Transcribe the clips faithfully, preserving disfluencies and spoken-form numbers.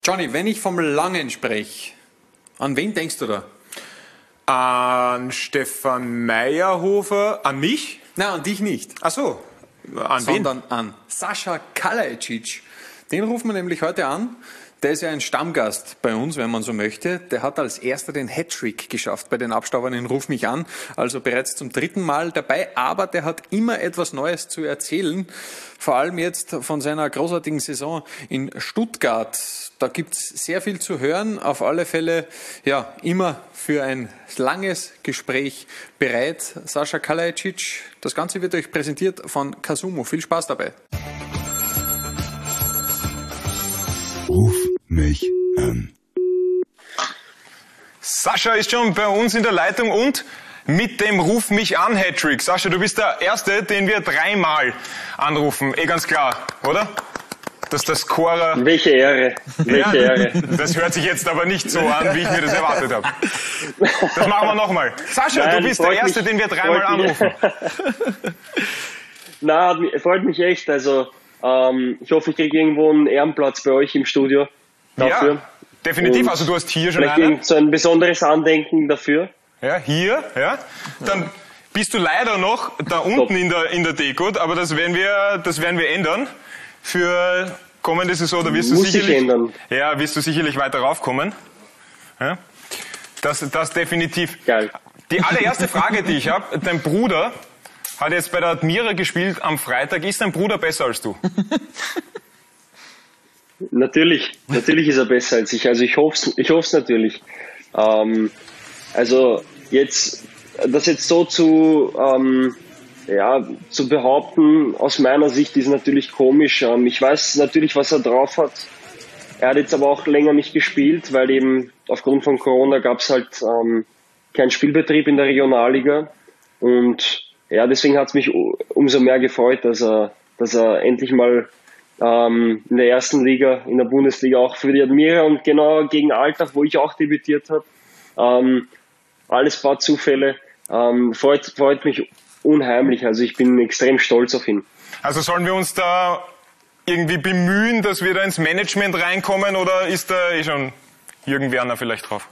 Johnny, wenn ich vom Langen spreche, an wen denkst du da? An Stefan Meyerhofer, an mich? Nein, an dich nicht. Ach so, an Sondern wen? an Sascha Kalajdzic. Den rufen wir nämlich heute an. Der ist ja ein Stammgast bei uns, wenn man so möchte. Der hat als erster den Hattrick geschafft bei den Abstaubern in Ruf mich an. Also bereits zum dritten Mal dabei. Aber der hat immer etwas Neues zu erzählen. Vor allem jetzt von seiner großartigen Saison in Stuttgart. Da gibt's sehr viel zu hören. Auf alle Fälle, ja, immer für ein langes Gespräch bereit. Sascha Kalajdzic. Das Ganze wird euch präsentiert von Casumo. Viel Spaß dabei. Ruf mich an. Sascha ist schon bei uns in der Leitung und mit dem Ruf mich an Hattrick. Sascha, du bist der Erste, den wir dreimal anrufen. Eh ganz klar, oder? Dass das Scorer... Welche Ehre, welche ja, Ehre. Das hört sich jetzt aber nicht so an, wie ich mir das erwartet habe. Das machen wir nochmal. Sascha, Nein, du bist der Erste, mich, den wir dreimal anrufen. Na, freut mich echt. Also ähm, ich hoffe, ich kriege irgendwo einen Ehrenplatz bei euch im Studio dafür. Ja, definitiv. Und also du hast hier schon vielleicht einen. irgend so ein besonderes Andenken dafür. Ja, hier, ja. Dann bist du leider noch da unten in der, in der Deko, aber das werden wir, das werden wir ändern. Für kommende Saison, da wirst du Muss sicherlich, ich ändern. ja, wirst du sicherlich weiter raufkommen. Ja. Das, das definitiv. Geil. Die allererste Frage, die ich habe, dein Bruder hat jetzt bei der Admira gespielt am Freitag. Ist dein Bruder besser als du? Natürlich, natürlich ist er besser als ich. Also ich hoffe es ich hoff's natürlich. Ähm, also jetzt, das jetzt so zu, ähm, ja, zu behaupten, aus meiner Sicht ist natürlich komisch. Ähm, ich weiß natürlich, was er drauf hat. Er hat jetzt aber auch länger nicht gespielt, weil eben aufgrund von Corona gab es halt ähm, keinen Spielbetrieb in der Regionalliga. Und ja, deswegen hat es mich umso mehr gefreut, dass er, dass er endlich mal ähm, in der ersten Liga, in der Bundesliga auch für die Admira und genau gegen Altach, wo ich auch debütiert habe. Ähm, alles paar Zufälle. Ähm, freut, freut mich unheimlich. Also ich bin extrem stolz auf ihn. Also sollen wir uns da irgendwie bemühen, dass wir da ins Management reinkommen, oder ist da eh schon Jürgen Werner vielleicht drauf?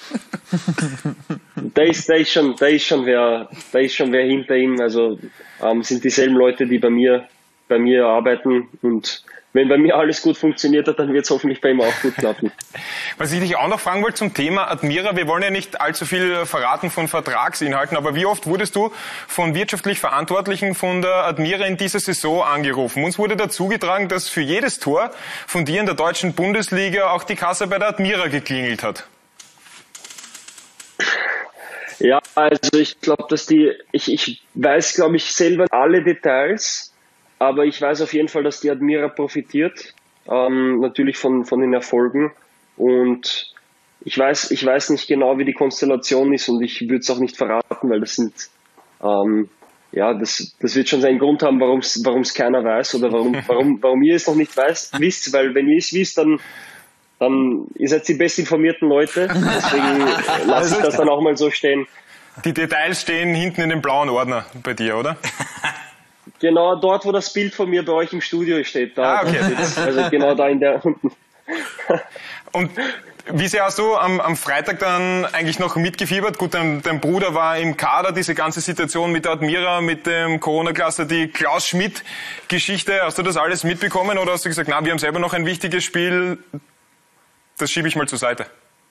Da ist, da ist schon, da ist schon wer, da ist schon wer hinter ihm. Also ähm, sind dieselben Leute, die bei mir, bei mir arbeiten. Und wenn bei mir alles gut funktioniert hat, dann wird es hoffentlich bei ihm auch gut klappen. Was ich dich auch noch fragen wollte zum Thema Admira, wir wollen ja nicht allzu viel verraten von Vertragsinhalten, aber wie oft wurdest du von wirtschaftlich Verantwortlichen von der Admira in dieser Saison angerufen? Uns wurde dazu getragen, dass für jedes Tor von dir in der deutschen Bundesliga auch die Kasse bei der Admira geklingelt hat. Ja, also ich glaube, dass die, ich, ich weiß, glaube ich, selber alle Details, aber ich weiß auf jeden Fall, dass die Admira profitiert, ähm, natürlich von, von den Erfolgen, und ich weiß, ich weiß nicht genau, wie die Konstellation ist, und ich würde es auch nicht verraten, weil das sind, ähm, ja, das, das wird schon seinen Grund haben, warum es warum es keiner weiß, oder warum, warum, warum ihr es noch nicht weiß, wisst, weil wenn ihr es wisst, dann dann ihr seid die bestinformierten Leute, deswegen lasse ich das dann auch mal so stehen. Die Details stehen hinten in dem blauen Ordner bei dir, oder? Genau dort, wo das Bild von mir bei euch im Studio steht. Da, ah, okay. Also genau da in der unten. Und wie sehr hast du am, am Freitag dann eigentlich noch mitgefiebert? Gut, dein, dein Bruder war im Kader, diese ganze Situation mit der Admira, mit dem Corona-Cluster, die Klaus-Schmidt-Geschichte. Hast du das alles mitbekommen, oder hast du gesagt, na, wir haben selber noch ein wichtiges Spiel, das schiebe ich mal zur Seite?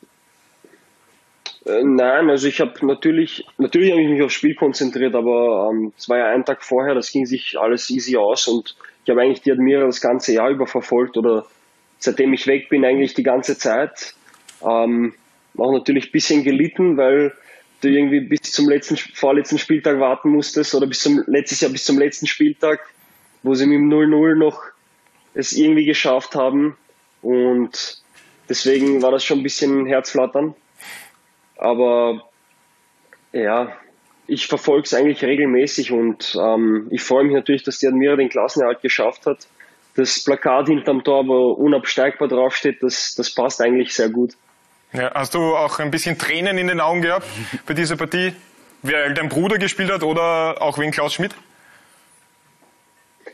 Äh, nein, also ich habe natürlich, natürlich habe ich mich aufs Spiel konzentriert, aber ähm, es war ja ein Tag vorher, das ging sich alles easy aus, und ich habe eigentlich die Admira das ganze Jahr über verfolgt, oder seitdem ich weg bin eigentlich die ganze Zeit. Ähm, auch natürlich ein bisschen gelitten, weil du irgendwie bis zum letzten, vorletzten Spieltag warten musstest, oder bis zum, letztes Jahr bis zum letzten Spieltag, wo sie mit dem null null noch es irgendwie geschafft haben, und deswegen war das schon ein bisschen Herzflattern. Aber ja, ich verfolge es eigentlich regelmäßig, und ähm, ich freue mich natürlich, dass die Admira den Klassenerhalt geschafft hat. Das Plakat hinterm Tor, wo unabsteigbar draufsteht, das, das passt eigentlich sehr gut. Ja, hast du auch ein bisschen Tränen in den Augen gehabt bei dieser Partie, weil dein Bruder gespielt hat, oder auch wegen Klaus Schmidt?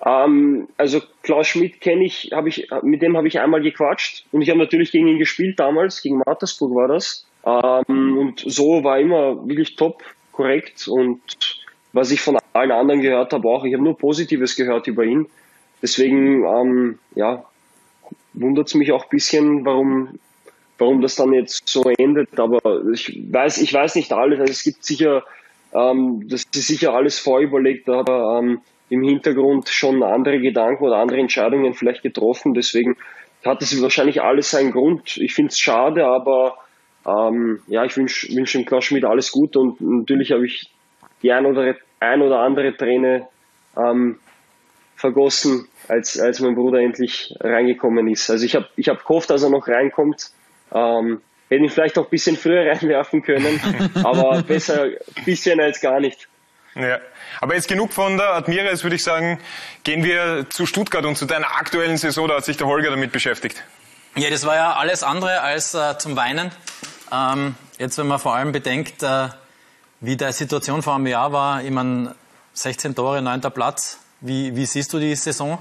Ähm, also Klaus Schmidt kenne ich, habe ich, mit dem habe ich einmal gequatscht und ich habe natürlich gegen ihn gespielt damals, gegen Mattersburg war das. Ähm, und so war immer wirklich top, korrekt und was ich von allen anderen gehört habe auch, ich habe nur Positives gehört über ihn. Deswegen, ähm, ja, wundert es mich auch ein bisschen, warum, warum das dann jetzt so endet. Aber ich weiß, ich weiß nicht alles. Also es gibt sicher, ähm, das ist sicher alles vorüberlegt, aber ähm, im Hintergrund schon andere Gedanken oder andere Entscheidungen vielleicht getroffen. Deswegen hat es wahrscheinlich alles seinen Grund. Ich finde es schade, aber ähm, ja, ich wünsche wünsch dem Klaus Schmidt alles Gute und natürlich habe ich die ein oder, ein oder andere Träne ähm, vergossen, als, als mein Bruder endlich reingekommen ist. Also ich habe ich hab gehofft, dass er noch reinkommt. Ähm, hätte ihn vielleicht auch ein bisschen früher reinwerfen können, aber besser ein bisschen als gar nicht. Ja, aber jetzt genug von der Admira, jetzt würde ich sagen, gehen wir zu Stuttgart und zu deiner aktuellen Saison, da hat sich der Holger damit beschäftigt. Ja, das war ja alles andere als äh, zum Weinen. Ähm, jetzt, wenn man vor allem bedenkt, äh, wie die Situation vor einem Jahr war, ich meine, sechzehn Tore, neunter Platz. Wie, wie siehst du die Saison?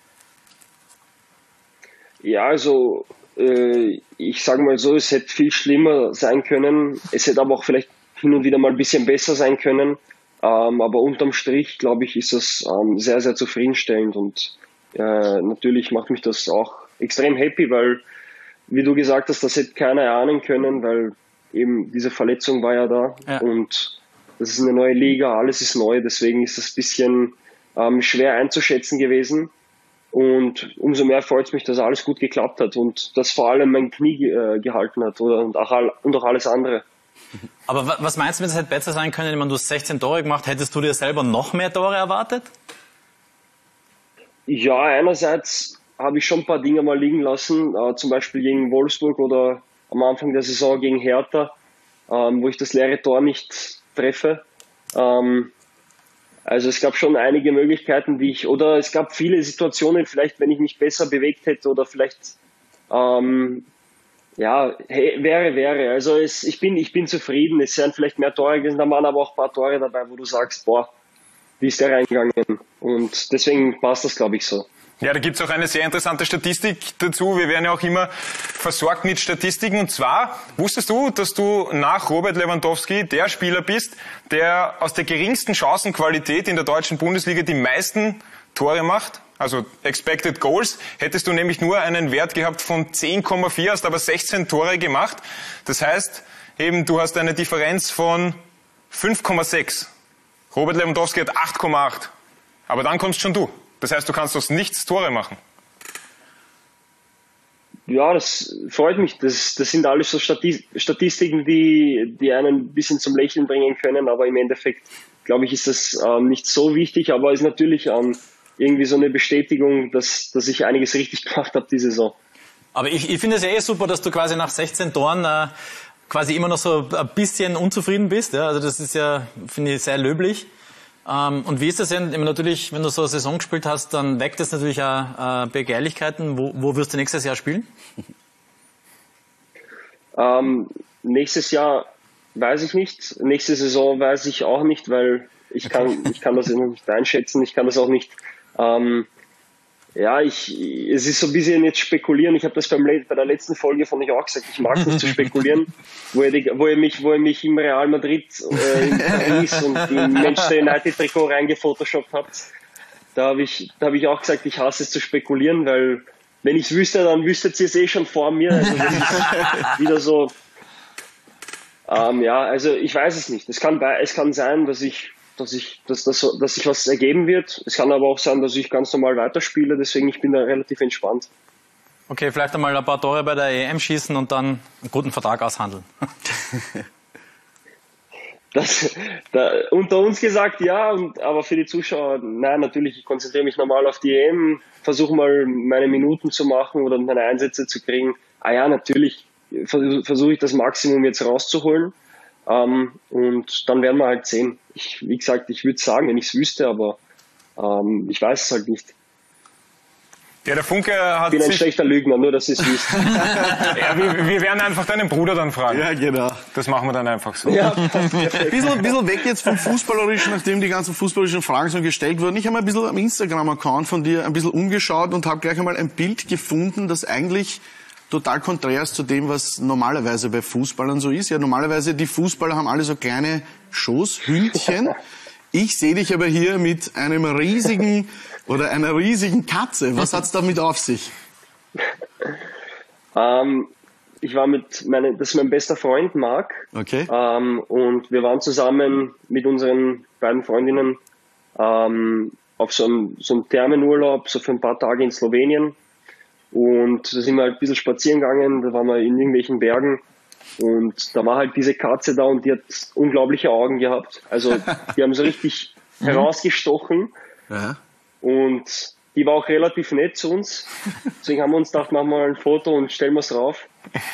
Ja, also äh, ich sage mal so, es hätte viel schlimmer sein können. Es hätte aber auch vielleicht hin und wieder mal ein bisschen besser sein können. Ähm, aber unterm Strich, glaube ich, ist das ähm, sehr, sehr zufriedenstellend. Und äh, natürlich macht mich das auch extrem happy, weil, wie du gesagt hast, das hätte keiner erahnen können, weil eben diese Verletzung war ja da. Ja. Und das ist eine neue Liga, alles ist neu. Deswegen ist das ein bisschen ähm, schwer einzuschätzen gewesen. Und umso mehr freut es mich, dass alles gut geklappt hat und dass vor allem mein Knie äh, gehalten hat oder, und, auch all, und auch alles andere. Aber was meinst du, es hätte besser sein können? Ich meine, du hast sechzehn Tore gemacht. Hättest du dir selber noch mehr Tore erwartet? Ja, einerseits habe ich schon ein paar Dinge mal liegen lassen, äh, zum Beispiel gegen Wolfsburg oder am Anfang der Saison gegen Hertha, ähm, wo ich das leere Tor nicht treffe. Ähm, Also es gab schon einige Möglichkeiten, die ich, oder es gab viele Situationen, vielleicht wenn ich mich besser bewegt hätte oder vielleicht, ähm, ja, hey, wäre, wäre. Also es, ich bin, ich bin zufrieden. Es sind vielleicht mehr Tore gewesen, da waren aber auch ein paar Tore dabei, wo du sagst, boah, wie ist der reingegangen? Und deswegen passt das, glaube ich, so. Ja, da gibt's auch eine sehr interessante Statistik dazu. Wir werden ja auch immer versorgt mit Statistiken. Und zwar, wusstest du, dass du nach Robert Lewandowski der Spieler bist, der aus der geringsten Chancenqualität in der deutschen Bundesliga die meisten Tore macht? Also Expected Goals. Hättest du nämlich nur einen Wert gehabt von zehn Komma vier, hast aber sechzehn Tore gemacht. Das heißt, eben du hast eine Differenz von fünf Komma sechs. Robert Lewandowski hat acht Komma acht. Aber dann kommst schon du. Das heißt, du kannst aus nichts Tore machen. Ja, das freut mich. Das, das sind alles so Statistiken, die, die einen ein bisschen zum Lächeln bringen können. Aber im Endeffekt, glaube ich, ist das ähm, nicht so wichtig. Aber es ist natürlich ähm, irgendwie so eine Bestätigung, dass, dass ich einiges richtig gemacht habe diese Saison. Aber ich, ich finde es ja eh super, dass du quasi nach sechzehn Toren äh, quasi immer noch so ein bisschen unzufrieden bist. Ja? Also das ist ja, finde ich, sehr löblich. Ähm, und wie ist das denn? Natürlich, wenn du so eine Saison gespielt hast, dann weckt das natürlich auch äh, Begehrlichkeiten. Wo, wo wirst du nächstes Jahr spielen? Ähm, nächstes Jahr weiß ich nicht. Nächste Saison weiß ich auch nicht, weil ich kann, ich kann das noch nicht einschätzen. Ich kann das auch nicht. Ähm, ja, ich, es ist so ein bisschen jetzt spekulieren. Ich habe das beim, bei der letzten Folge von euch auch gesagt. Ich mag das zu spekulieren, wo ihr, die, wo ihr mich, wo ihr mich im Real Madrid äh, in Paris und im Manchester United Trikot reingefotoshoppt habt. Da habe ich, da habe ich auch gesagt, ich hasse es zu spekulieren, weil wenn ich es wüsste, dann wüsstet ihr es eh schon vor mir. Also das ist wieder so. Ähm, ja, also ich weiß es nicht. Es kann, es kann sein, dass ich dass ich, dass, dass, dass sich was ergeben wird. Es kann aber auch sein, dass ich ganz normal weiterspiele, deswegen ich bin da relativ entspannt. Okay, vielleicht einmal ein paar Tore bei der E M schießen und dann einen guten Vertrag aushandeln. Das, da, unter uns gesagt, ja, und, aber für die Zuschauer, nein, natürlich, ich konzentriere mich normal auf die E M, versuche mal meine Minuten zu machen oder meine Einsätze zu kriegen. Ah ja, natürlich versuche ich das Maximum jetzt rauszuholen. Ähm, und dann werden wir halt sehen. Ich, wie gesagt, ich würde sagen, wenn ich es wüsste, aber ähm, ich weiß es halt nicht. Ja, der Funke hat Ich bin ein sich... schlechter Lügner, nur dass ihr es wisst. Ja, wir, wir werden einfach deinen Bruder dann fragen. Ja, genau. Das machen wir dann einfach so. Ja, perfekt. Ein bisschen, bisschen weg jetzt vom Fußballerischen, nachdem die ganzen fußballerischen Fragen so gestellt wurden. Ich habe mal ein bisschen am Instagram-Account von dir ein bisschen umgeschaut und habe gleich einmal ein Bild gefunden, das eigentlich total konträr ist zu dem, was normalerweise bei Fußballern so ist. Ja, normalerweise, die Fußballer haben alle so kleine Schoßhündchen. Ich sehe dich aber hier mit einem riesigen oder einer riesigen Katze. Was hat's damit auf sich? Ähm, ich war mit meinem, das ist mein bester Freund Marc. Okay. Ähm, und wir waren zusammen mit unseren beiden Freundinnen ähm, auf so einem, so einem Thermenurlaub, so für ein paar Tage in Slowenien. Und da sind wir halt ein bisschen spazieren gegangen, da waren wir in irgendwelchen Bergen. Und da war halt diese Katze da und die hat unglaubliche Augen gehabt. Also die haben so richtig herausgestochen. Ja. Und die war auch relativ nett zu uns. Deswegen haben wir uns gedacht, machen wir mal ein Foto und stellen wir es drauf.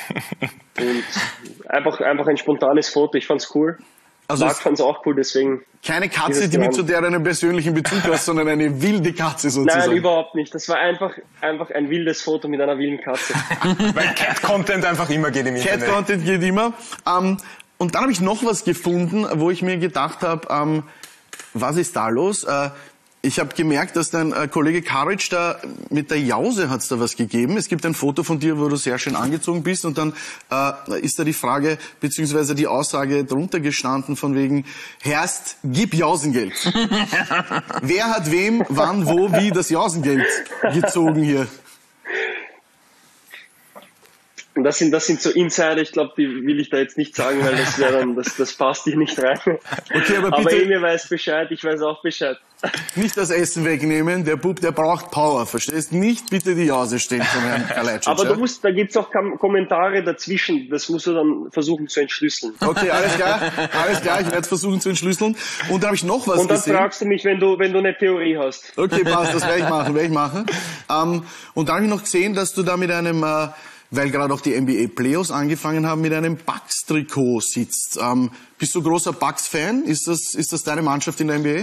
Und einfach, einfach ein spontanes Foto. Ich fand's cool. Also Marc fand's auch cool, deswegen. keine Katze, Dieses die mit Land. zu der einen persönlichen Bezug hast, sondern eine wilde Katze sozusagen. Nein, überhaupt nicht. Das war einfach, einfach ein wildes Foto mit einer wilden Katze. Weil Cat-Content einfach immer geht im Internet. Cat-Content geht immer. Ähm, und dann habe ich noch was gefunden, wo ich mir gedacht habe, ähm, was ist da los? Äh, ich habe gemerkt, dass dein äh, Kollege Karic da mit der Jause hat's da was gegeben. Es gibt ein Foto von dir, wo du sehr schön angezogen bist und dann äh, ist da die Frage beziehungsweise die Aussage drunter gestanden von wegen Herst, gib Jausengeld. Wer hat wem, wann, wo, wie das Jausengeld gezogen hier? Und das sind, das sind so Insider, ich glaube, die will ich da jetzt nicht sagen, weil das wäre dann, das, das passt hier nicht rein. Okay, aber bitte- aber Emil weiß Bescheid, ich weiß auch Bescheid. Nicht das Essen wegnehmen, der Bub, der braucht Power, verstehst? Nicht bitte die Jause stehen von Herrn Kalajdzic. Aber ja? du musst, da gibt's auch Kam Kommentare dazwischen, das musst du dann versuchen zu entschlüsseln. Okay, alles klar, alles klar, ich werde versuchen zu entschlüsseln. Und dann habe ich noch was Und dann gesehen. fragst du mich, wenn du, wenn du eine Theorie hast. Okay, passt, das werde ich machen, werde ich machen. Ähm, und dann habe ich noch gesehen, dass du da mit einem, äh, weil gerade auch die N B A Playoffs angefangen haben, mit einem Bucks-Trikot sitzt. Ähm, bist du großer Bucks-Fan? Ist das, ist das deine Mannschaft in der N B A?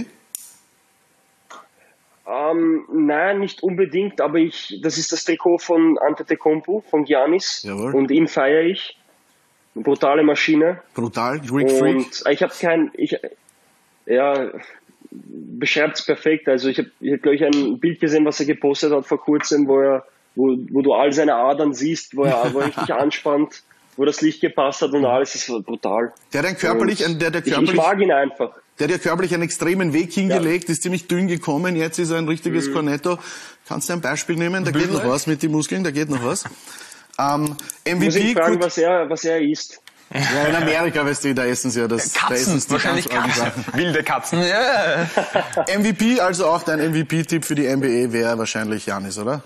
Ähm, nein, nicht unbedingt, aber ich, das ist das Trikot von Antetokounmpo, von Giannis. Jawohl. Und ihn feiere ich. Eine brutale Maschine. Brutal, Greek Freak. Und ich habe kein, ich, ja, beschreibt's perfekt. Also ich habe, ich hab, glaube ich, ein Bild gesehen, was er gepostet hat vor kurzem, wo er, wo, wo du all seine Adern siehst, wo er, wo er richtig anspannt, wo das Licht gepasst hat und alles ist brutal. Der hat ein körperlich, ein, der, der Ich, körperlich, ich mag ihn einfach. der hat ja körperlich einen extremen Weg hingelegt, ist ziemlich dünn gekommen, jetzt ist er ein richtiges Mhm. Cornetto. Kannst du ein Beispiel nehmen? Da geht noch was mit den Muskeln, da geht noch was. Ähm, Muss ich M V P, fragen, gut, was er, was er isst. ja, in Amerika, weißt du, da essen sie ja das, da Katzen, essen sie die wahrscheinlich ganz argen Katzen. Sachen. Wilde Katzen. Ja. M V P, also auch dein M V P-Tipp für die N B A wäre wahrscheinlich Giannis, oder?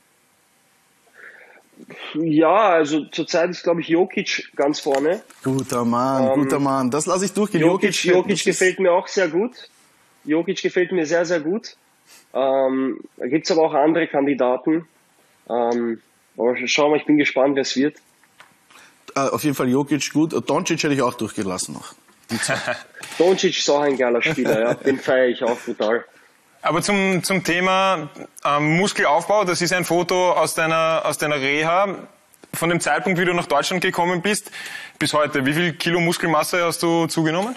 Ja, also zurzeit ist, glaube ich, Jokic ganz vorne. Guter Mann, Ähm, guter Mann. Das lasse ich durchgehen. Jokic, Jokic das ist- gefällt mir auch sehr gut. Jokic gefällt mir sehr, sehr gut. Ähm, da gibt's aber auch andere Kandidaten. Ähm, aber schauen wir, ich bin gespannt, wer es wird. Äh, auf jeden Fall Jokic gut. Doncic hätte ich auch durchgelassen noch. Doncic ist auch ein geiler Spieler, ja. Den feiere ich auch brutal. Aber zum, zum Thema ähm, Muskelaufbau, das ist ein Foto aus deiner, aus deiner Reha. Von dem Zeitpunkt, wie du nach Deutschland gekommen bist, bis heute. Wie viel Kilo Muskelmasse hast du zugenommen?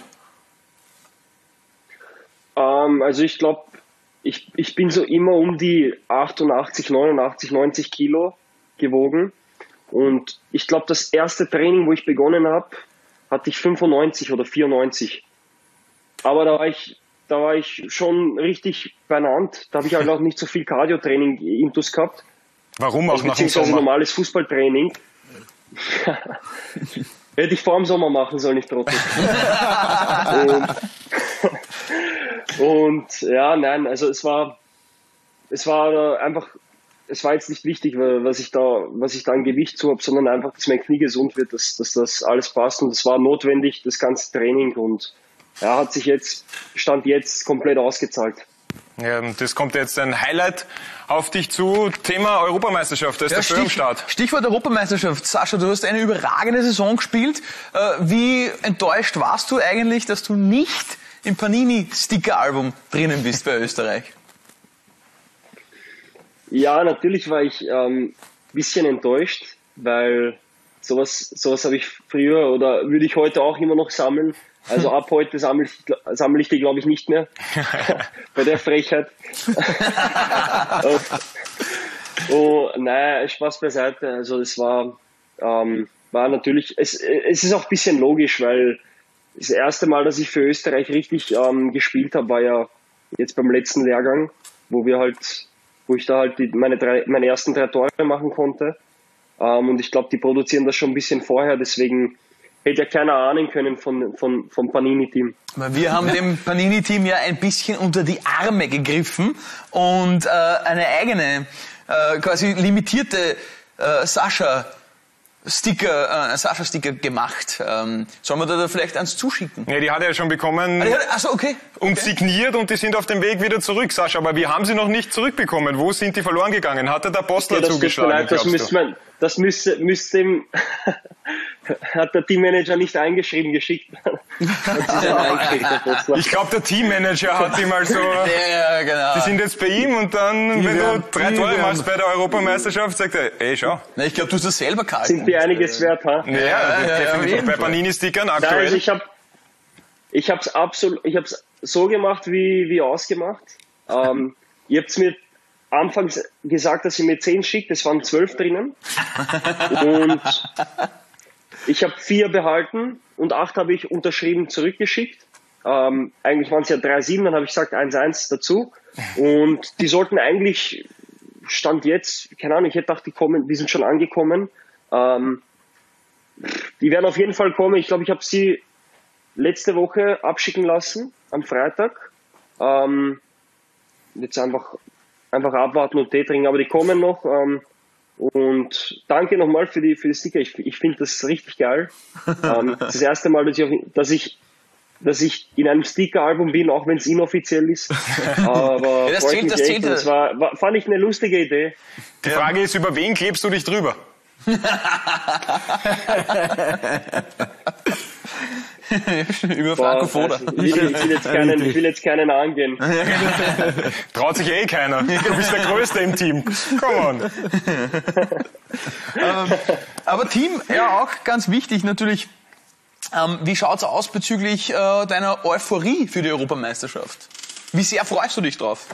Ähm, also ich glaube, ich, ich bin so immer um die achtundachtzig, neunundachtzig, neunzig Kilo gewogen. Und ich glaube, das erste Training, wo ich begonnen habe, hatte ich fünfundneunzig oder vierundneunzig. Aber da war ich, da war ich schon richtig benannt. Da habe ich halt auch nicht so viel Cardio-Training intus gehabt. Warum auch Also nach dem beziehungsweise Sommer? normales Fußballtraining. Hätte ich vor dem Sommer machen sollen, nicht trotzdem. und, und ja, nein, also es war, es war einfach, es war jetzt nicht wichtig, was ich da, was ich da an Gewicht zu habe, sondern einfach, dass mein Knie gesund wird, dass, dass das alles passt und es war notwendig, das ganze Training und ja, hat sich jetzt, Stand jetzt komplett ausgezahlt. Ja, und das kommt jetzt ein Highlight auf dich zu. Thema Europameisterschaft, da ist Ja, der Stör am Start. Stichwort Europameisterschaft. Sascha, du hast eine überragende Saison gespielt. Äh, Wie enttäuscht warst du eigentlich, dass du nicht im Panini-Sticker-Album drinnen bist bei Österreich? Ja, natürlich war ich ein ähm, bisschen enttäuscht, weil sowas, sowas habe ich früher oder würde ich heute auch immer noch sammeln. Also ab heute sammle ich, sammle ich die, glaube ich, nicht mehr. Bei der Frechheit. Oh, nein, Spaß beiseite. Also es war, ähm, war natürlich, es, es ist auch ein bisschen logisch, weil das erste Mal, dass ich für Österreich richtig ähm, gespielt habe, war ja jetzt beim letzten Lehrgang, wo wir halt, wo ich da halt die, meine drei, meine ersten drei Tore machen konnte. Ähm, und ich glaube, die produzieren das schon ein bisschen vorher, deswegen hätte ja keiner ahnen können von, von, vom Panini-Team. Wir haben dem Panini-Team ja ein bisschen unter die Arme gegriffen und äh, eine eigene, äh, quasi limitierte äh, Sascha Sticker, äh, Sascha-Sticker gemacht. Ähm, sollen wir da vielleicht eins zuschicken? Ja, die hat er ja schon bekommen. Achso, okay. Und okay. signiert und die sind auf dem Weg wieder zurück, Sascha. Aber wir haben sie noch nicht zurückbekommen. Wo sind die verloren gegangen? Hat er der Postler ja, das zugeschlagen? Leid, das müsste man, das müsste, müsste ihm, hat der Teammanager nicht eingeschrieben geschickt. Ich glaube, der Teammanager hat ihm mal so, ja, genau. Die sind jetzt bei ihm und dann, die wenn werden, du drei Tore machst bei der Europameisterschaft, sagt er, ey, schau. Na, ich glaube, du hast das selber gehalten. Sind die einiges wert, ha? Ja, ja, ja, definitiv. Bei Panini-Stickern aktuell. Nein, also ich habe ich hab's absolut, ich hab's so gemacht, wie, wie ausgemacht. Ähm, ihr habt's mir anfangs gesagt, dass ihr mir zehn schickt, es waren zwölf drinnen. Und ich habe vier behalten und acht habe ich unterschrieben zurückgeschickt. Ähm, eigentlich waren es ja drei sieben, dann habe ich gesagt eins eins dazu. Und die sollten eigentlich, Stand jetzt, keine Ahnung, ich hätte gedacht, die kommen, die sind schon angekommen. Ähm, die werden auf jeden Fall kommen. Ich glaube, ich habe sie letzte Woche abschicken lassen, am Freitag. Ähm, jetzt einfach, einfach abwarten und Tee trinken, aber die kommen noch. Ähm, und danke nochmal für die, für die Sticker. Ich, ich finde das richtig geil. ähm, das ist das erste Mal, dass ich, dass ich, dass ich in einem Sticker-Album bin, auch wenn es inoffiziell ist. Aber ja, das zählt, das zählt. Das war, war, fand ich eine lustige Idee. Die Frage ist, über wen klebst du dich drüber? Über Franco Foda. Ich, ich, will jetzt keinen, ich will jetzt keinen angehen. Traut sich eh keiner. Du bist der Größte im Team. Come on. ähm, aber Team, ja auch ganz wichtig natürlich, ähm, wie schaut's aus bezüglich äh, deiner Euphorie für die Europameisterschaft? Wie sehr freust du dich drauf?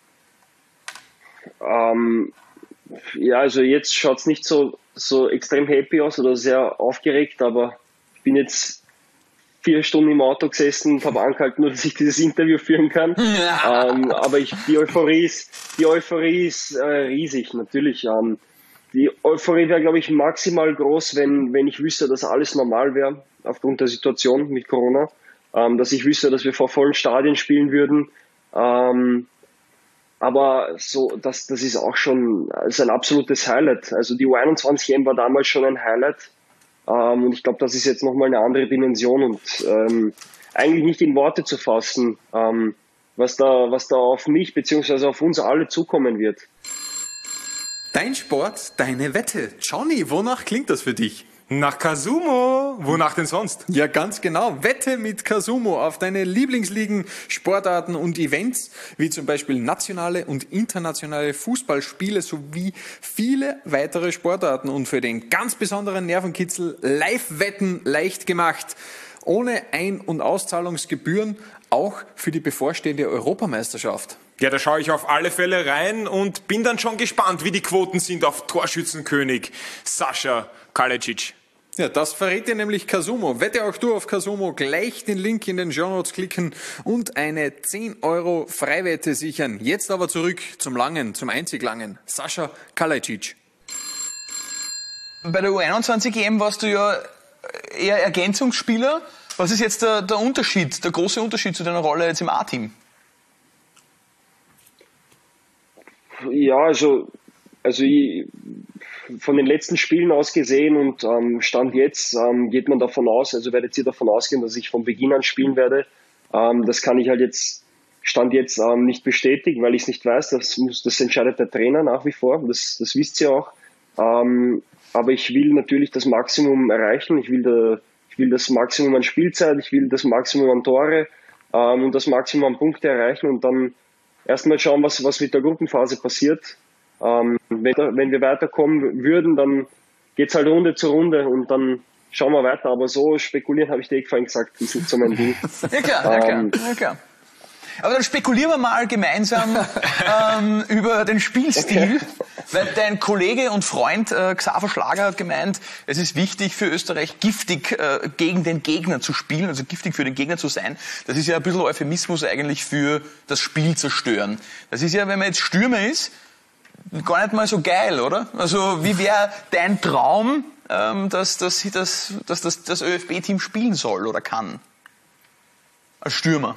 Ähm, ja, also jetzt schaut's nicht so, so extrem happy aus oder sehr aufgeregt, aber ich bin jetzt vier Stunden im Auto gesessen und habe angehalten, nur dass ich dieses Interview führen kann. Ja. Ähm, aber ich, die Euphorie ist, die Euphorie ist äh, riesig, natürlich. Ähm, die Euphorie wäre, glaube ich, maximal groß, wenn, wenn ich wüsste, dass alles normal wäre, aufgrund der Situation mit Corona. Ähm, dass ich wüsste, dass wir vor vollen Stadien spielen würden. Ähm, aber so, das, das ist auch schon das ist ein absolutes Highlight. Also die U einundzwanzig E M war damals schon ein Highlight. Um, und ich glaube, das ist jetzt nochmal eine andere Dimension und ähm, eigentlich nicht in Worte zu fassen, ähm, was da, was da auf mich bzw. auf uns alle zukommen wird. Dein Sport, deine Wette. Johnny, wonach klingt das für dich? Nach Casumo. Wonach denn sonst? Ja, ganz genau. Wette mit Casumo auf deine Lieblingsligen, Sportarten und Events, wie zum Beispiel nationale und internationale Fußballspiele sowie viele weitere Sportarten. Und für den ganz besonderen Nervenkitzel Live-Wetten leicht gemacht. Ohne Ein- und Auszahlungsgebühren, auch für die bevorstehende Europameisterschaft. Ja, da schaue ich auf alle Fälle rein und bin dann schon gespannt, wie die Quoten sind auf Torschützenkönig Sascha Kalajdzic. Ja, das verrät dir nämlich Casumo. Wette auch du auf Casumo, gleich den Link in den Shownotes klicken und eine zehn Euro Freiwette sichern. Jetzt aber zurück zum Langen, zum einzig Langen, Sascha Kalajdzic. Bei der U einundzwanzig E M warst du ja eher Ergänzungsspieler. Was ist jetzt der, der Unterschied, der große Unterschied zu deiner Rolle jetzt im A-Team? Ja, also, also ich, von den letzten Spielen aus gesehen und ähm, Stand jetzt ähm, geht man davon aus, also werdet ihr davon ausgehen, dass ich von Beginn an spielen werde. Ähm, das kann ich halt jetzt, Stand jetzt ähm, nicht bestätigen, weil ich es nicht weiß. Das muss, das entscheidet der Trainer nach wie vor. Das, das wisst ihr auch. Ähm, aber ich will natürlich das Maximum erreichen. Ich will, da, ich will das Maximum an Spielzeit, ich will das Maximum an Tore ähm, und das Maximum an Punkte erreichen und dann erstmal schauen, was, was mit der Gruppenphase passiert. Ähm, wenn, wenn wir weiterkommen würden, dann geht's halt Runde zu Runde und dann schauen wir weiter. Aber so spekulieren, habe ich dir vorhin gesagt, das ist so mein Ding. Ja klar, ja klar, Ähm, ja klar. Aber dann spekulieren wir mal gemeinsam ähm, über den Spielstil, weil dein Kollege und Freund äh, Xaver Schlager hat gemeint, es ist wichtig für Österreich, giftig äh, gegen den Gegner zu spielen, also giftig für den Gegner zu sein. Das ist ja ein bisschen Euphemismus eigentlich für das Spiel zerstören. Das ist ja, wenn man jetzt Stürmer ist, gar nicht mal so geil, oder? Also wie wäre dein Traum, ähm, dass, dass, dass, dass das, das ÖFB-Team spielen soll oder kann? Als Stürmer.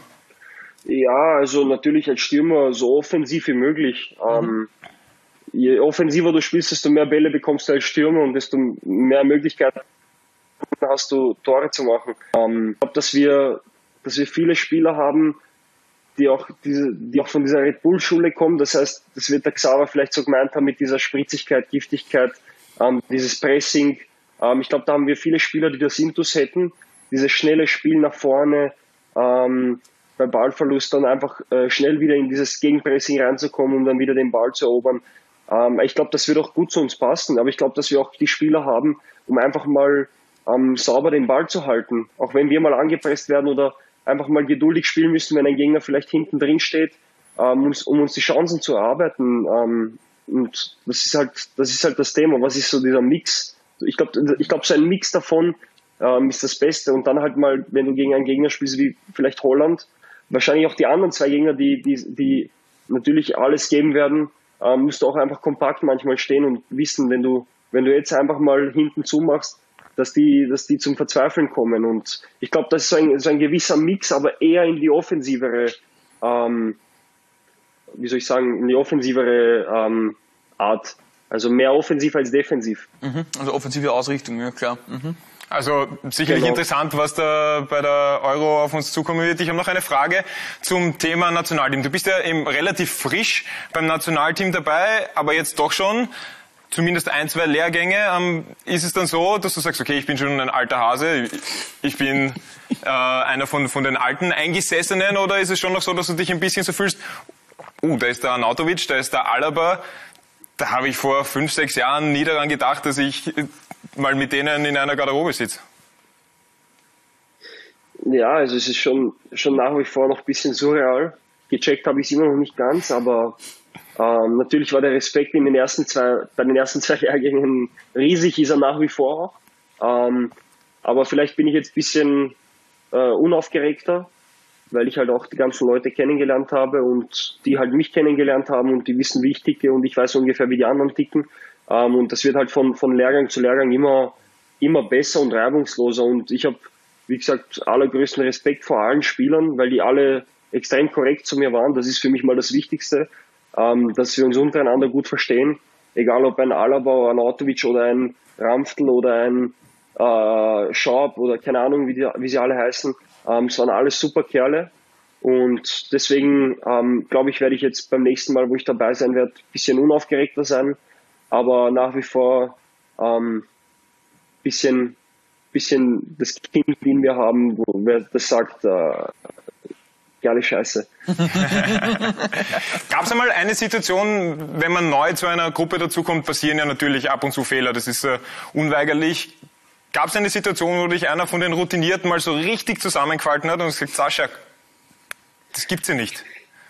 Ja, also natürlich als Stürmer so offensiv wie möglich. Mhm. Ähm, je offensiver du spielst, desto mehr Bälle bekommst du als Stürmer und desto mehr Möglichkeiten hast du, Tore zu machen. Ähm, ich glaube, dass wir, dass wir viele Spieler haben, die auch, diese, die auch von dieser Red Bull-Schule kommen. Das heißt, das wird der Xaver vielleicht so gemeint haben mit dieser Spritzigkeit, Giftigkeit, ähm, dieses Pressing. Ähm, ich glaube, da haben wir viele Spieler, die das Intus hätten. Dieses schnelle Spiel nach vorne, ähm, bei Ballverlust dann einfach äh, schnell wieder in dieses Gegenpressing reinzukommen, um dann wieder den Ball zu erobern. Ähm, ich glaube, das wird auch gut zu uns passen, aber ich glaube, dass wir auch die Spieler haben, um einfach mal ähm, sauber den Ball zu halten. Auch wenn wir mal angepresst werden oder einfach mal geduldig spielen müssen, wenn ein Gegner vielleicht hinten drin steht, ähm, um, um uns die Chancen zu erarbeiten. Ähm, und das ist halt, das ist halt das Thema. Was ist so dieser Mix? Ich glaube, ich glaube, so ein Mix davon ähm, ist das Beste. Und dann halt mal, wenn du gegen einen Gegner spielst wie vielleicht Holland, wahrscheinlich auch die anderen zwei Gegner, die, die, die natürlich alles geben werden, ähm, musst du auch einfach kompakt manchmal stehen und wissen, wenn du, wenn du jetzt einfach mal hinten zumachst, dass die, dass die zum Verzweifeln kommen. Und ich glaube, das ist so ein, so ein gewisser Mix, aber eher in die offensivere, ähm, wie soll ich sagen, in die offensivere ähm, Art. Also mehr offensiv als defensiv. Mhm. Also offensive Ausrichtung, ja klar. Mhm. Also sicherlich Genau. interessant, was da bei der Euro auf uns zukommen wird. Ich habe noch eine Frage zum Thema Nationalteam. Du bist ja eben relativ frisch beim Nationalteam dabei, aber jetzt doch schon zumindest ein, zwei Lehrgänge. Ähm, ist es dann so, dass du sagst, okay, ich bin schon ein alter Hase, ich bin äh, einer von, von den alten Eingesessenen, oder ist es schon noch so, dass du dich ein bisschen so fühlst, uh, da ist der Arnautovic, da ist der Alaba, da habe ich vor fünf, sechs Jahren nie daran gedacht, dass ich mal mit denen in einer Garderobe sitze? Ja, also es ist schon, schon nach wie vor noch ein bisschen surreal. Gecheckt habe ich es immer noch nicht ganz, aber ähm, natürlich war der Respekt in den ersten zwei, bei den ersten zwei Jahrgängen riesig, ist er nach wie vor auch. Ähm, aber vielleicht bin ich jetzt ein bisschen äh, unaufgeregter, weil ich halt auch die ganzen Leute kennengelernt habe und die halt mich kennengelernt haben und die wissen, wie ich ticke und ich weiß ungefähr, wie die anderen ticken. Um, und das wird halt von, von Lehrgang zu Lehrgang immer, immer besser und reibungsloser. Und ich habe, wie gesagt, allergrößten Respekt vor allen Spielern, weil die alle extrem korrekt zu mir waren. Das ist für mich mal das Wichtigste, um, dass wir uns untereinander gut verstehen. Egal ob ein Alaba, ein Arnautovic oder ein Ramftl oder ein äh, Schaub oder keine Ahnung, wie, die, wie sie alle heißen. Um, es waren alles super Kerle. Und deswegen um, glaube ich, werde ich jetzt beim nächsten Mal, wo ich dabei sein werde, ein bisschen unaufgeregter sein. Aber nach wie vor ähm, bisschen, bisschen das Kind in mir haben, wo wer das sagt, äh, geile Scheiße. Gab es einmal eine Situation, wenn man neu zu einer Gruppe dazukommt, passieren ja natürlich ab und zu Fehler, das ist äh, unweigerlich. Gab es eine Situation, wo dich einer von den Routinierten mal so richtig zusammengefalten hat und gesagt, Sascha, das gibt's ja nicht?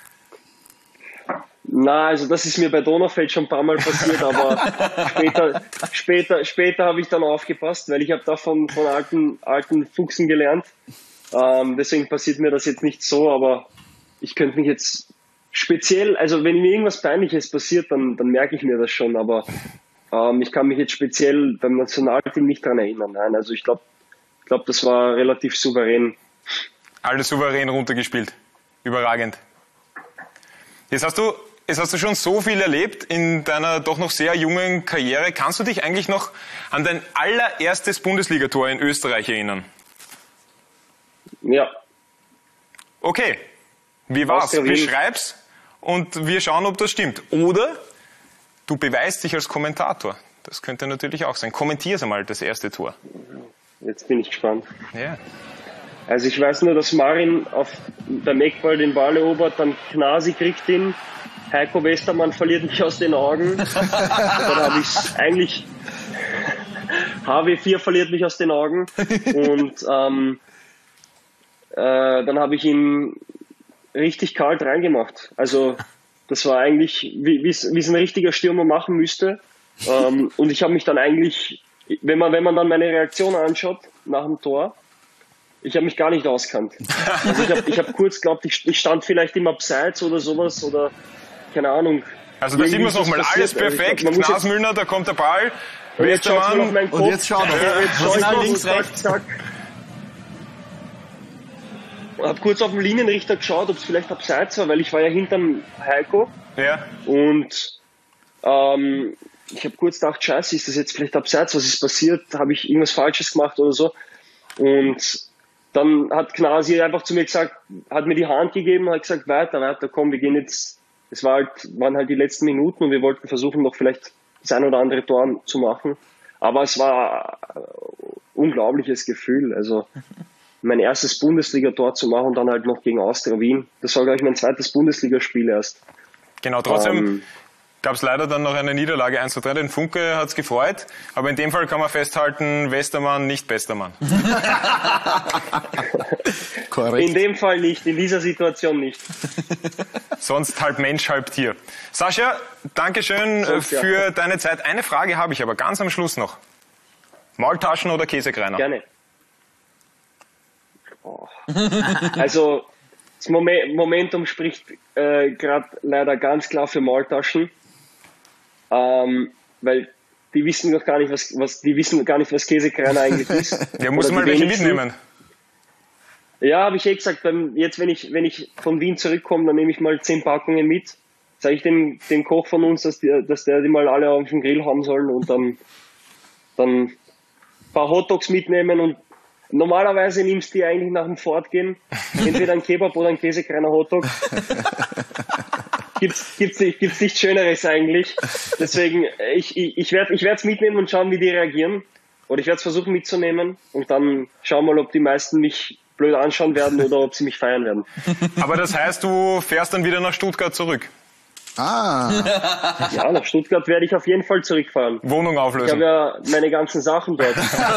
Na, also das ist mir bei Donaufeld schon ein paar Mal passiert, aber später, später, später habe ich dann aufgepasst, weil ich habe da von, von alten, alten Fuchsen gelernt. Ähm, deswegen passiert mir das jetzt nicht so, aber ich könnte mich jetzt speziell, also wenn mir irgendwas Peinliches passiert, dann, dann merke ich mir das schon, aber ähm, ich kann mich jetzt speziell beim Nationalteam nicht dran erinnern. Nein, also ich glaube, ich glaube, das war relativ souverän. Alles souverän runtergespielt. Überragend. Jetzt hast du Jetzt hast du schon so viel erlebt in deiner doch noch sehr jungen Karriere. Kannst du dich eigentlich noch an dein allererstes Bundesligator in Österreich erinnern? Ja. Okay. Wie war's? Beschreib's und wir schauen, ob das stimmt. Oder du beweist dich als Kommentator. Das könnte natürlich auch sein. Kommentier's einmal, das erste Tor. Jetzt bin ich gespannt. Ja. Also ich weiß nur, dass Marin auf der Eckball den Ball erobert, dann Knasi kriegt ihn, Heiko Westermann verliert mich aus den Augen. Dann habe ich eigentlich, H W vier verliert mich aus den Augen. Und ähm, äh, dann habe ich ihn richtig kalt reingemacht. Also das war eigentlich, wie es ein richtiger Stürmer machen müsste. Ähm, und ich habe mich dann eigentlich, wenn man, wenn man dann meine Reaktion anschaut nach dem Tor, ich habe mich gar nicht auskannt. Also ich habe ich hab kurz geglaubt, ich, ich stand vielleicht im Abseits oder sowas oder keine Ahnung. Also da sieht man es nochmal, alles perfekt. Also Klaas Müllner, da kommt der Ball. Und jetzt schaut man auf meinen Kopf. Und jetzt schaut er. Jetzt schaut er links, rechts. Zack. Ich habe kurz auf den Linienrichter geschaut, ob es vielleicht Abseits war, weil ich war ja hinterm Heiko. Ja. Und ähm, ich habe kurz gedacht, scheiße, ist das jetzt vielleicht Abseits? Was ist passiert? Habe ich irgendwas Falsches gemacht oder so? Und dann hat Knasi einfach zu mir gesagt, hat mir die Hand gegeben, hat gesagt, weiter, weiter, komm, wir gehen jetzt. Es war halt, waren halt die letzten Minuten und wir wollten versuchen, noch vielleicht das ein oder andere Tor zu machen. Aber es war ein unglaubliches Gefühl. Also mein erstes Bundesliga-Tor zu machen und dann halt noch gegen Austria Wien. Das war, glaube ich, mein zweites Bundesligaspiel erst. Genau, trotzdem Ähm, gab es leider dann noch eine Niederlage eins zu drei. Den Funke hat's gefreut, aber in dem Fall kann man festhalten, Westermann nicht bester Mann. Korrekt. In dem Fall nicht, in dieser Situation nicht. Sonst halb Mensch, halb Tier. Sascha, Dankeschön Sonst, ja. für deine Zeit. Eine Frage habe ich aber ganz am Schluss noch. Maultaschen oder Käsekreiner? Gerne. Oh. Also das Moment, Momentum spricht äh, gerade leider ganz klar für Maultaschen, ähm, weil die wissen noch gar nicht, was, was die wissen gar nicht, was Käsekreiner eigentlich ist. Ja, muss Oder mal die welche wenigsten. mitnehmen. Ja, habe ich eh gesagt, beim, jetzt wenn ich wenn ich von Wien zurückkomme, dann nehme ich mal zehn Packungen mit. Sage ich dem, dem Koch von uns, dass, die, dass der die mal alle auf dem Grill haben sollen und dann, dann ein paar Hotdogs mitnehmen. Und normalerweise nimmst du die eigentlich nach dem Fortgehen entweder ein Kebab oder ein Käsekreiner Hotdog. Gibt's, gibt's, nicht, gibt's nichts Schöneres eigentlich. Deswegen, ich, ich, ich werde ich es mitnehmen und schauen, wie die reagieren. Oder ich werde es versuchen mitzunehmen und dann schauen wir mal, ob die meisten mich blöd anschauen werden oder ob sie mich feiern werden. Aber das heißt, du fährst dann wieder nach Stuttgart zurück. Ah, Ja, nach Stuttgart werde ich auf jeden Fall zurückfahren. Wohnung Ich auflösen. habe ja meine ganzen Sachen dort.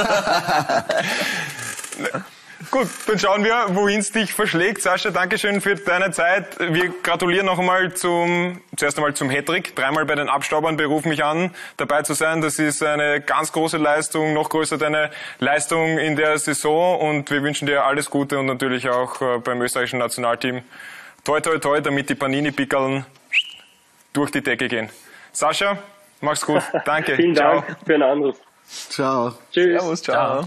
Gut, dann schauen wir, wohin es dich verschlägt. Sascha, Dankeschön für deine Zeit. Wir gratulieren noch einmal zum, zuerst einmal zum Hattrick. Dreimal bei den Abstaubern, beruf mich an, dabei zu sein. Das ist eine ganz große Leistung, noch größer deine Leistung in der Saison. Und wir wünschen dir alles Gute und natürlich auch äh, beim österreichischen Nationalteam. Toi, toi, toi, damit die Panini-Pickeln durch die Decke gehen. Sascha, mach's gut. Danke. Vielen Ciao. Dank für den Anruf. ciao. Tschüss. Servus, ciao.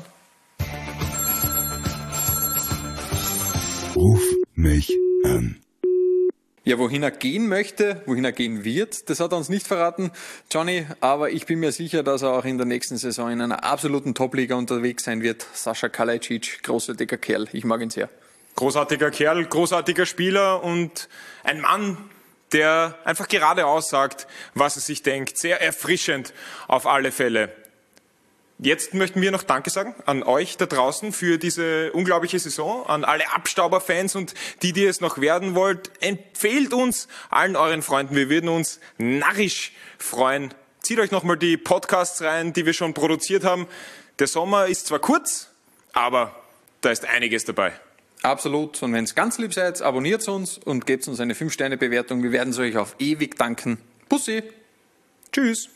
Ruf mich an. Ja, wohin er gehen möchte, wohin er gehen wird, das hat er uns nicht verraten, Johnny, aber ich bin mir sicher, dass er auch in der nächsten Saison in einer absoluten Top-Liga unterwegs sein wird. Sascha Kalajdzic, großartiger Kerl, ich mag ihn sehr. Großartiger Kerl, großartiger Spieler und ein Mann, der einfach geradeaus sagt, was er sich denkt. Sehr erfrischend auf alle Fälle. Jetzt möchten wir noch Danke sagen an euch da draußen für diese unglaubliche Saison, an alle Abstauber-Fans und die, die es noch werden wollt. Empfehlt uns allen euren Freunden, wir würden uns narrisch freuen. Zieht euch nochmal die Podcasts rein, die wir schon produziert haben. Der Sommer ist zwar kurz, aber da ist einiges dabei. Absolut. Und wenn es ganz lieb seid, abonniert uns und gebt uns eine fünf Sterne Bewertung. Wir werden es euch auf ewig danken. Bussi. Tschüss.